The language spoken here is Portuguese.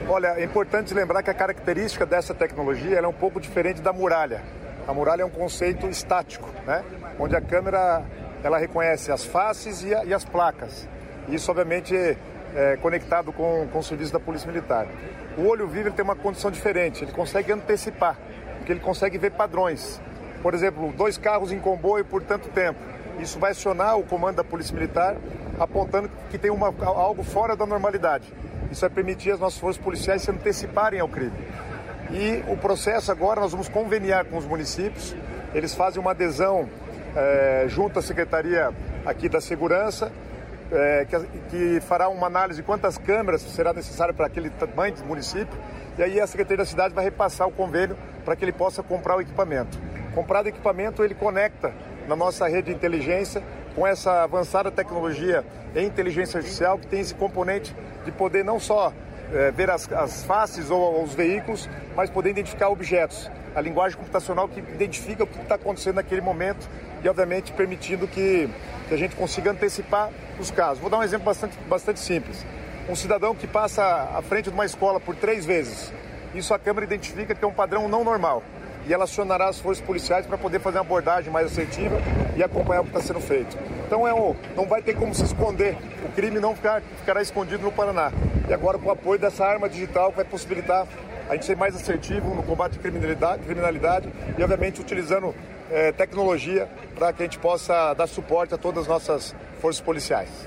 Olha, é importante lembrar que a característica dessa tecnologia ela é um pouco diferente da muralha. A muralha é um conceito estático, né? Onde a câmera ela reconhece as faces e as placas. Isso, obviamente, é conectado com o serviço da Polícia Militar. O olho vivo ele tem uma condição diferente, ele consegue antecipar, porque ele consegue ver padrões. Por exemplo, 2 carros em comboio por tanto tempo. Isso vai acionar o comando da Polícia Militar, apontando que tem algo fora da normalidade. Isso vai permitir às nossas forças policiais se anteciparem ao crime. E o processo agora, nós vamos conveniar com os municípios, eles fazem uma adesão junto à Secretaria aqui da Segurança, que fará uma análise de quantas câmeras será necessário para aquele tamanho de município, e aí a Secretaria da Cidade vai repassar o convênio para que ele possa comprar o equipamento. Comprado o equipamento, ele conecta na nossa rede de inteligência com essa avançada tecnologia em inteligência artificial, que tem esse componente de poder não só ver as faces ou os veículos, mas poder identificar objetos. A linguagem computacional que identifica o que está acontecendo naquele momento e, obviamente, permitindo que a gente consiga antecipar os casos. Vou dar um exemplo bastante simples. Um cidadão que passa à frente de uma escola por 3 vezes, isso a câmera identifica que é um padrão não normal. E ela acionará as forças policiais para poder fazer uma abordagem mais assertiva e acompanhar o que está sendo feito. Então não vai ter como se esconder, o crime não ficará escondido no Paraná. E agora com o apoio dessa arma digital que vai possibilitar a gente ser mais assertivo no combate à criminalidade e obviamente utilizando tecnologia para que a gente possa dar suporte a todas as nossas forças policiais.